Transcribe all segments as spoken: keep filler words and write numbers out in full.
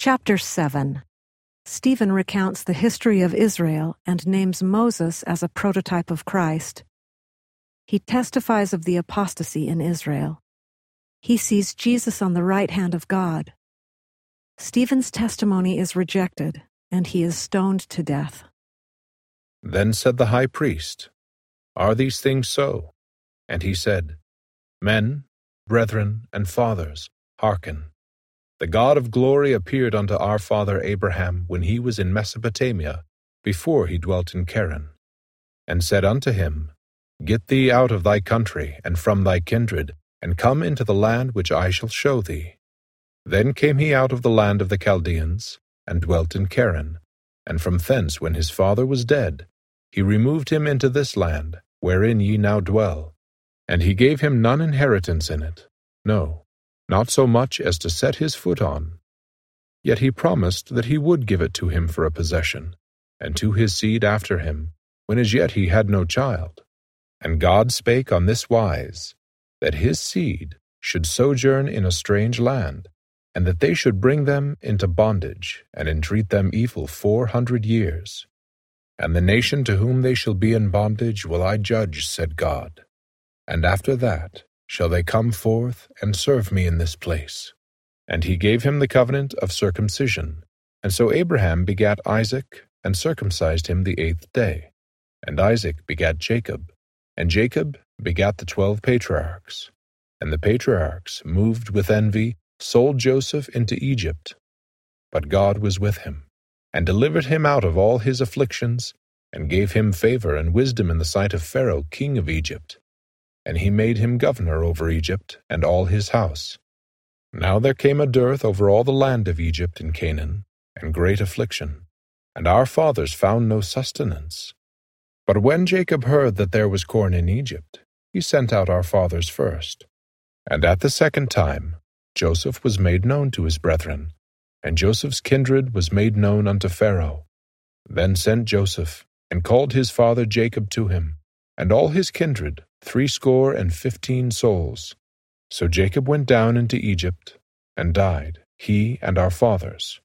Chapter seven. Stephen recounts the history of Israel and names Moses as a prototype of Christ. He testifies of the apostasy in Israel. He sees Jesus on the right hand of God. Stephen's testimony is rejected, and he is stoned to death. Then said the high priest, Are these things so? And he said, Men, brethren, and fathers, hearken. The God of glory appeared unto our father Abraham when he was in Mesopotamia, before he dwelt in Charan, and said unto him, Get thee out of thy country and from thy kindred, and come into the land which I shall show thee. Then came he out of the land of the Chaldeans, and dwelt in Charan, and from thence when his father was dead, he removed him into this land, wherein ye now dwell. And he gave him none inheritance in it, no, not so much as to set his foot on. Yet he promised that he would give it to him for a possession, and to his seed after him, when as yet he had no child. And God spake on this wise, that his seed should sojourn in a strange land, and that they should bring them into bondage, and entreat them evil four hundred years. And the nation to whom they shall be in bondage will I judge, said God. And after that shall they come forth and serve me in this place. And he gave him the covenant of circumcision. And so Abraham begat Isaac, and circumcised him the eighth day. And Isaac begat Jacob, and Jacob begat the twelve patriarchs. And the patriarchs, moved with envy, sold Joseph into Egypt. But God was with him, and delivered him out of all his afflictions, and gave him favor and wisdom in the sight of Pharaoh king of Egypt. And he made him governor over Egypt and all his house. Now there came a dearth over all the land of Egypt and Canaan, and great affliction, and our fathers found no sustenance. But when Jacob heard that there was corn in Egypt, he sent out our fathers first. And at the second time Joseph was made known to his brethren, and Joseph's kindred was made known unto Pharaoh. Then sent Joseph, and called his father Jacob to him, and all his kindred, threescore and fifteen souls. So Jacob went down into Egypt, and died, he and our fathers,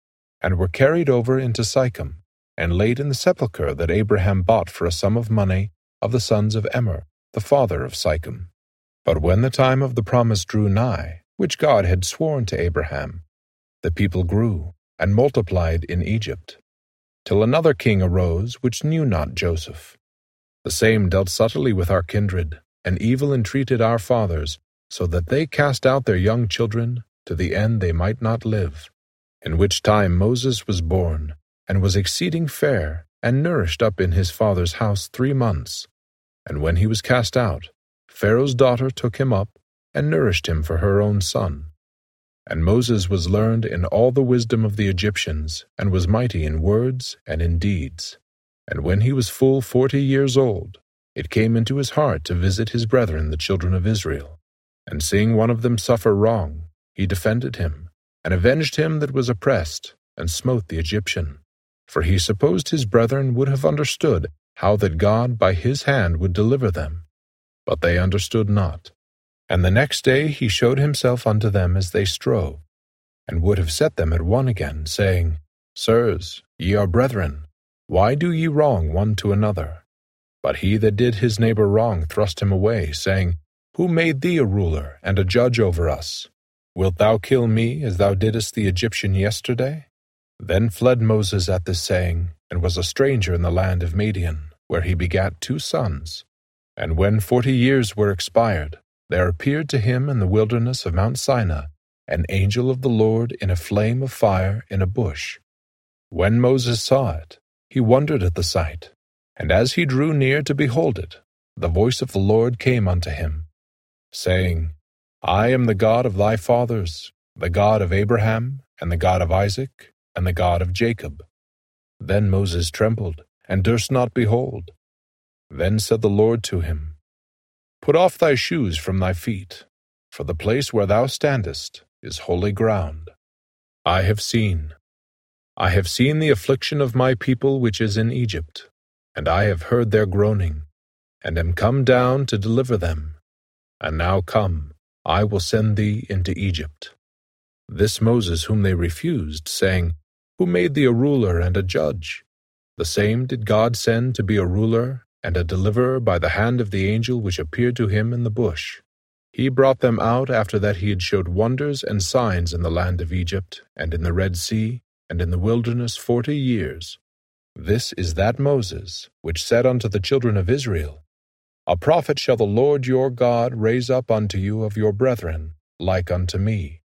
and were carried over into Sychem, and laid in the sepulchre that Abraham bought for a sum of money of the sons of Emor, the father of Sychem. But when the time of the promise drew nigh, which God had sworn to Abraham, the people grew and multiplied in Egypt, till another king arose which knew not Joseph. The same dealt subtly with our kindred, and evil entreated our fathers, so that they cast out their young children, to the end they might not live. In which time Moses was born, and was exceeding fair, and nourished up in his father's house three months. And when he was cast out, Pharaoh's daughter took him up, and nourished him for her own son. And Moses was learned in all the wisdom of the Egyptians, and was mighty in words and in deeds. And when he was full forty years old, it came into his heart to visit his brethren the children of Israel. And seeing one of them suffer wrong, he defended him, and avenged him that was oppressed, and smote the Egyptian. For he supposed his brethren would have understood how that God by his hand would deliver them. But they understood not. And the next day he showed himself unto them as they strove, and would have set them at one again, saying, Sirs, ye are brethren, why do ye wrong one to another? But he that did his neighbor wrong thrust him away, saying, Who made thee a ruler and a judge over us? Wilt thou kill me as thou didst the Egyptian yesterday? Then fled Moses at this saying, and was a stranger in the land of Madian, where he begat two sons. And when forty years were expired, there appeared to him in the wilderness of Mount Sinai an angel of the Lord in a flame of fire in a bush. When Moses saw it, he wondered at the sight, and as he drew near to behold it, the voice of the Lord came unto him, saying, I am the God of thy fathers, the God of Abraham, and the God of Isaac, and the God of Jacob. Then Moses trembled, and durst not behold. Then said the Lord to him, Put off thy shoes from thy feet, for the place where thou standest is holy ground. I have seen, I have seen the affliction of my people which is in Egypt, and I have heard their groaning, and am come down to deliver them. And now come, I will send thee into Egypt. this Moses whom they refused, saying, Who made thee a ruler and a judge? The same did God send to be a ruler and a deliverer by the hand of the angel which appeared to him in the bush. He brought them out after that he had showed wonders and signs in the land of Egypt, and in the Red Sea, and in the wilderness forty years. This is that Moses, which said unto the children of Israel, A prophet shall the Lord your God raise up unto you of your brethren, like unto me.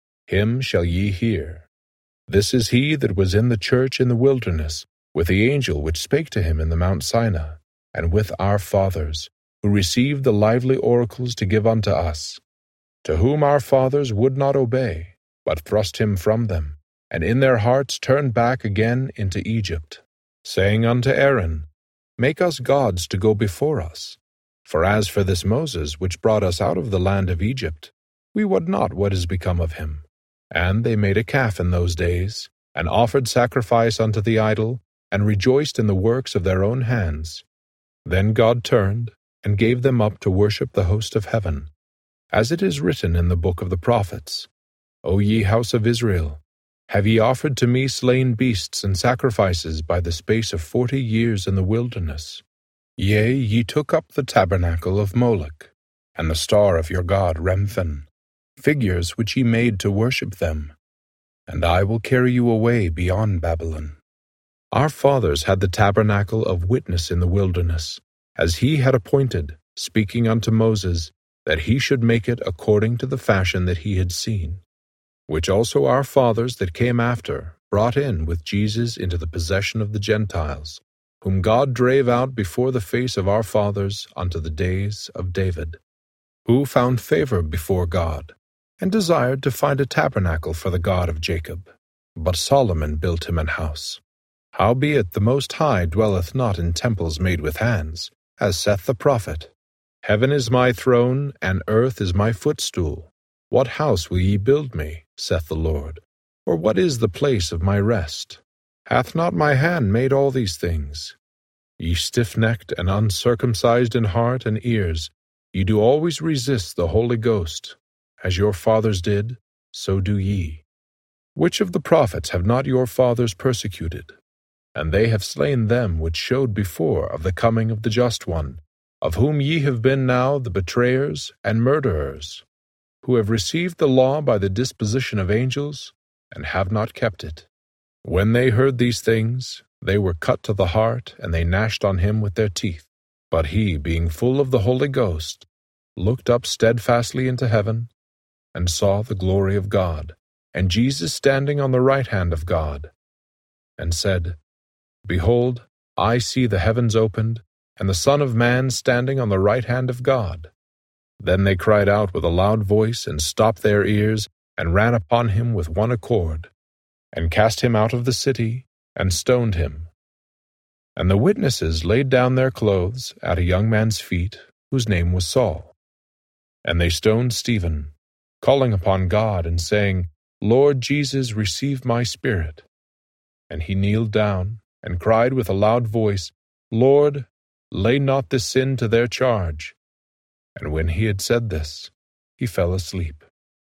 Him shall ye hear. This is he that was in the church in the wilderness, with the angel which spake to him in the Mount Sinai, and with our fathers, who received the lively oracles to give unto us, to whom our fathers would not obey, but thrust him from them, and in their hearts turned back again into Egypt, saying unto Aaron, Make us gods to go before us. For as for this Moses, which brought us out of the land of Egypt, we wot not what is become of him. And they made a calf in those days, and offered sacrifice unto the idol, and rejoiced in the works of their own hands. Then God turned, and gave them up to worship the host of heaven, as it is written in the book of the prophets, O ye house of Israel, have ye offered to me slain beasts and sacrifices by the space of forty years in the wilderness? Yea, ye took up the tabernacle of Moloch, and the star of your god Remphan, figures which ye made to worship them. And I will carry you away beyond Babylon. Our fathers had the tabernacle of witness in the wilderness, as he had appointed, speaking unto Moses, that he should make it according to the fashion that he had seen, which also our fathers that came after brought in with Jesus into the possession of the Gentiles, whom God drave out before the face of our fathers unto the days of David, who found favor before God, and desired to find a tabernacle for the God of Jacob. But Solomon built him an house. Howbeit the Most High dwelleth not in temples made with hands, as saith the prophet, Heaven is my throne, and earth is my footstool. What house will ye build me, saith the Lord? Or what is the place of my rest? Hath not my hand made all these things? Ye stiff-necked and uncircumcised in heart and ears, ye do always resist the Holy Ghost. As your fathers did, so do ye. Which of the prophets have not your fathers persecuted? And they have slain them which showed before of the coming of the Just One, of whom ye have been now the betrayers and murderers, who have received the law by the disposition of angels, and have not kept it. When they heard these things, they were cut to the heart, and they gnashed on him with their teeth. But he, being full of the Holy Ghost, looked up steadfastly into heaven, and saw the glory of God, and Jesus standing on the right hand of God, and said, Behold, I see the heavens opened, and the Son of Man standing on the right hand of God. Then they cried out with a loud voice, and stopped their ears, and ran upon him with one accord, and cast him out of the city, and stoned him. And the witnesses laid down their clothes at a young man's feet, whose name was Saul. And they stoned Stephen, calling upon God, and saying, Lord Jesus, receive my spirit. And he kneeled down, and cried with a loud voice, Lord, lay not this sin to their charge. And when he had said this, he fell asleep.